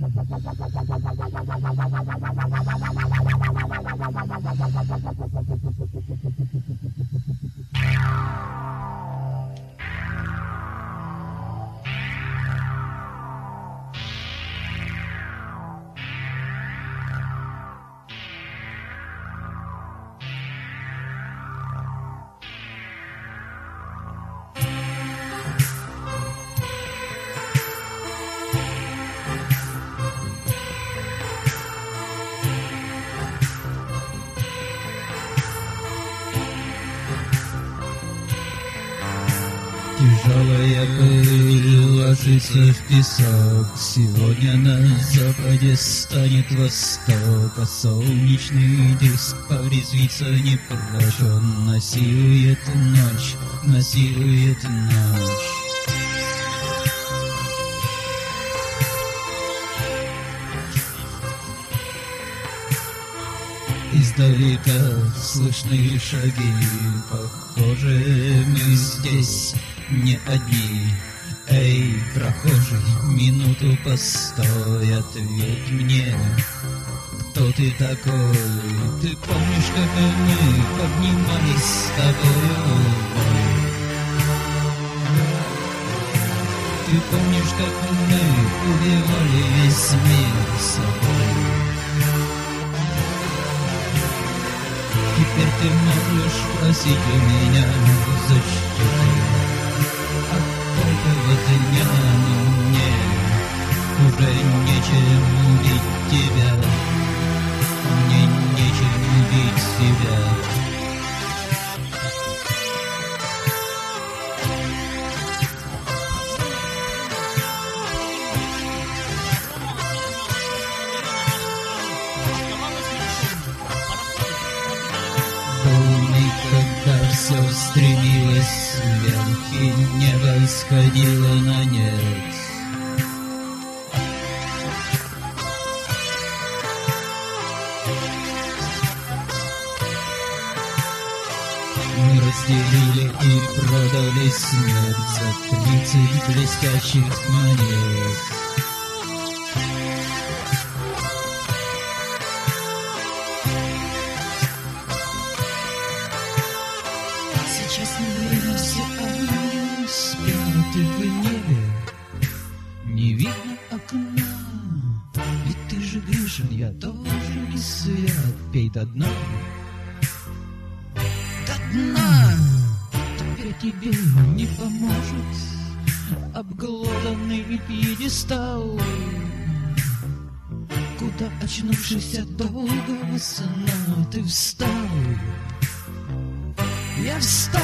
Тяжелая пыль ложится в песок. Сегодня на западе станет восток, а солнечный диск порезвится не прочь. Он насилует ночь, насилует ночь. Издалека слышны шаги, похоже, мы здесь не одни. Эй, прохожий, минуту постой, ответь мне, кто ты такой? Ты помнишь, как мы поднимались с тобою? Ты помнишь, как мы убивали весь мир собой? Теперь ты можешь просить у меня защиты от этого дня, но мне уже нечем убить тебя, мне нечем убить себя. Когда все стремилось вверх и небо сходило на нет, мы разделили и продали смерть за 30 блестящих монет. Сейчас время, все они спят, и в небе не видно окна. Ведь ты же грешен, я тоже не свят. Пей до дна, до дна. Теперь тебе не поможет обглоданный пьедестал, куда, очнувшись от долгого сна, ты встал. Я встал.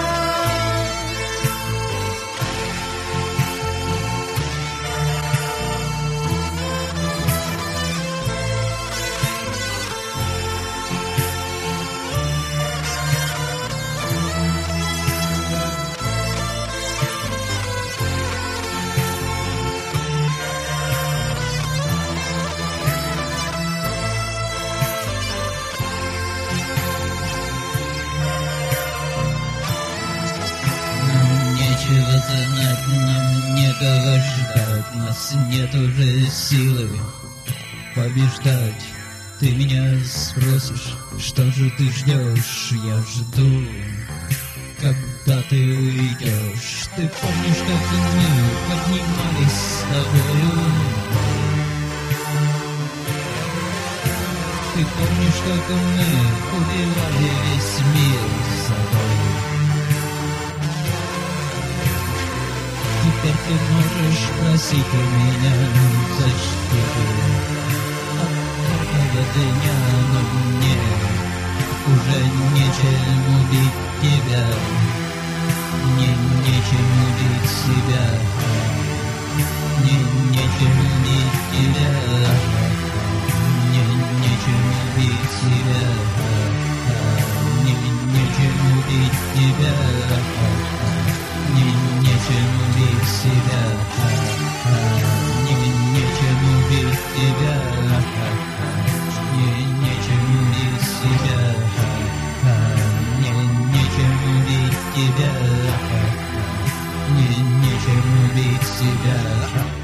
Нечего знать, нам некого ждать, нас нет уже силы побеждать. Ты меня спросишь, что же ты ждешь? Я жду, когда ты уйдешь. Ты помнишь, как мы поднимались с тобою? Ты помнишь, как мы убивали весь мир собой? Теперь ты можешь просить у меня защиты от этого дня, но мне уже нечем убить тебя, мне нечем убить себя, мне нечем убить тебя, мне нечем убить себя, мне нечем убить тебя. Мне нечем убить себя, мне нечем убить тебя, мне нечем убить себя, мне нечем убить тебя, мне нечем убить себя.